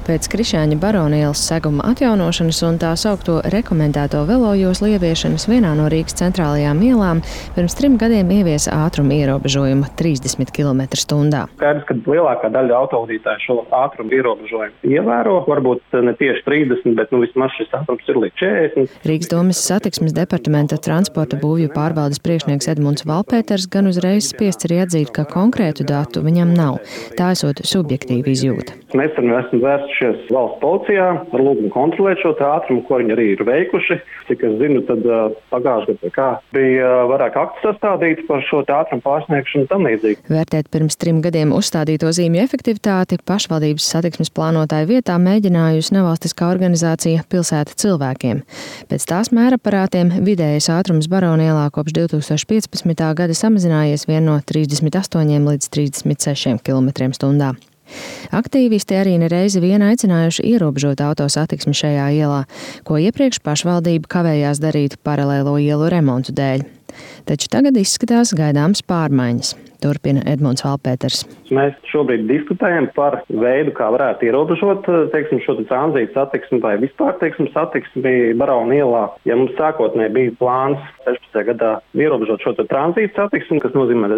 Pēc Krišāņa Barona ielas seguma atjaunošanas un tā saukto rekomendēto velojoslu ieviešanas vienā no Rīgas centrālajām ielām pirms 3 gadiem ieviesa ātruma ierobežojumu 30 km/h. Skaidrs, ka lielākā daļa autovadītāju šo ātruma ierobežojumu ievēro, varbūt ne tieši 30, bet vismaz šis ātrums ir līdz 40. Rīgas domes satiksmes departamenta transporta būvju pārvaldes priekšnieks Edmunds Valpēters gan uzreiz spiests arī atzīt, ka konkrētu datu viņam nav. Tā esot subjektīva izjūta. Nesen esmu vērsušies valsts policijā ar lūgumu kontrolēt šo ātrumu, ko viņi arī ir veikuši. Cik es zinu, tad pagājušajā gadā bija vairāk aktu sastādīti par šo ātrumu pārsniegšanu un tam līdzīgi. Vērtēt pirms 3 gadiem uzstādīto zīmju efektivitāti pašvaldības satiksmes plānotāju vietā mēģinājusi nevalstiskā organizācija Pilsēta cilvēkiem. Pēc tās mēraparātiem vidējais ātrums Barona ielā kopš 2015. gada samazinājies vien no 38 līdz 36 km/h. Aktīvisti arī nereizi vien aicinājuši ierobežot autosatiksmi šajā ielā, ko iepriekš pašvaldība kavējās darīt paralēlo ielu remontu dēļ. Taču tagad izskatās gaidāmas pārmaiņas, turpina Edmunds Valpēters. Mēs šobrīd diskutējam par veidu, kā varētu ierobežot šo tranzītu satiksmi vai vispār satiksmi Barona ielā. Ja mums sākotnēji bija plāns 16. gadā ierobežot šo tranzītu satiksmi, kas nozīmē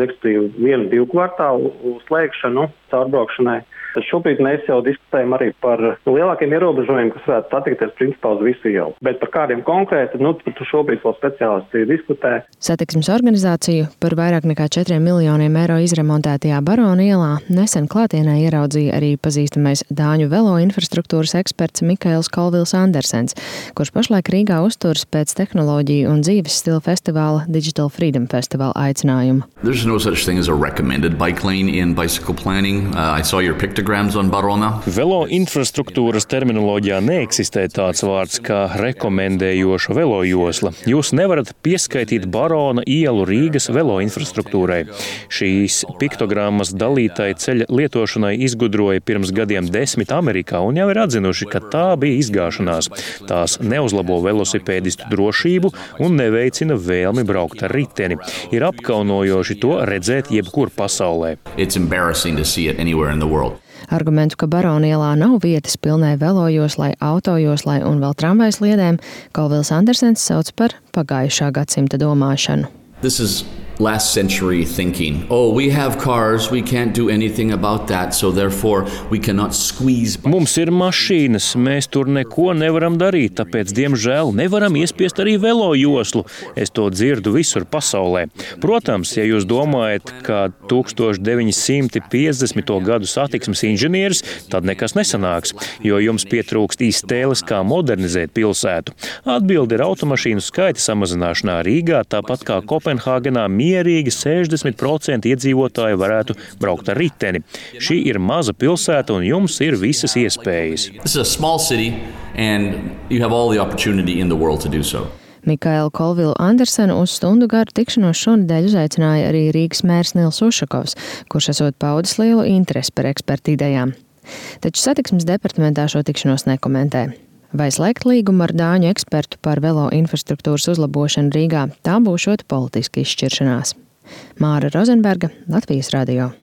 1-2 kvartālu slēgšanu caurbraukšanai, tad šobrīd mēs jau diskutējam arī par lielākiem ierobežojumiem, kas varētu attiekties principā uz visu ielu. Bet par kādiem konkrēti, šobrīd vēl speciālisti diskutē. Satiksmes organizāciju par vairāk nekā 4 miljoniem eiro izremontētajā Barona ielā nesen klātienē ieraudzīja arī pazīstamais dāņu velo infrastruktūras eksperts Mikaels Kolvils Andersens, kurš pašlaik Rīgā uzturas pēc tehnoloģiju un dzīves stila festivāla Digital Freedom Festival aicinājuma. There's no such thing as a recommended bike lane in bicycle planning. I saw your pictograms on Barona. Velo infrastruktūras terminoloģijā neeksistē tāds vārds kā rekomendējoša velojosla. Jūs nevarat pieskaitīt Barona ielu Rīgas velo infrastruktūrai. Šīs piktogrammas dalītai ceļa lietošanai izgudroja pirms gadiem 10 Amerikā un jau ir atzinuši, ka tā bija izgāšanās. Tās neuzlabo velosipēdistu drošību un neveicina vēlmi braukt ar riteni. Ir apkaunojoši to redzēt jebkur pasaulē. It's embarrassing to see it anywhere in the world. Argumentu, ka Barona ielā nav vietas pilnai velojoslai, autojoslai un vēl tramvajas sliedēm, Kolvils Andersens sauc par pagājušā gadsimta domāšanu. This is last century thinking. Oh, we have cars, we can't do anything about that, so therefore we cannot squeeze. Mums ir mašīnas, mēs tur neko nevaram darīt, tāpēc, diemžēl, nevaram iespiest arī velojoslu. Es to dzirdu visur pasaulē. Protams, ja jūs domājat, ka 1950. gadu satiksmes inženieris, tad nekas nesanāks, jo jums pietrūkst iztēles, kā modernizēt pilsētu. Atbilde ir automašīnu skaita samazināšanā Rīgā, tāpat kā Kopenhāgenā mierīgi 60% iedzīvotāji varētu braukt ar riteni. Šī ir maza pilsēta un jums ir visas iespējas. Mikaelu Kolvilu Andersenu uz stundu garu tikšanos šonedēļ uzaicināja arī Rīgas mērs Nils Ušakovs, kurš esot paudis lielu interesi par ekspertu idejām. Taču satiksmes departamentā šo tikšanos nekomentē. Vai slēgt līgumu ar dāņu ekspertu par velo infrastruktūras uzlabošanu Rīgā, tā būšot politiska izšķiršanās. Māra Rozenberga, Latvijas radio.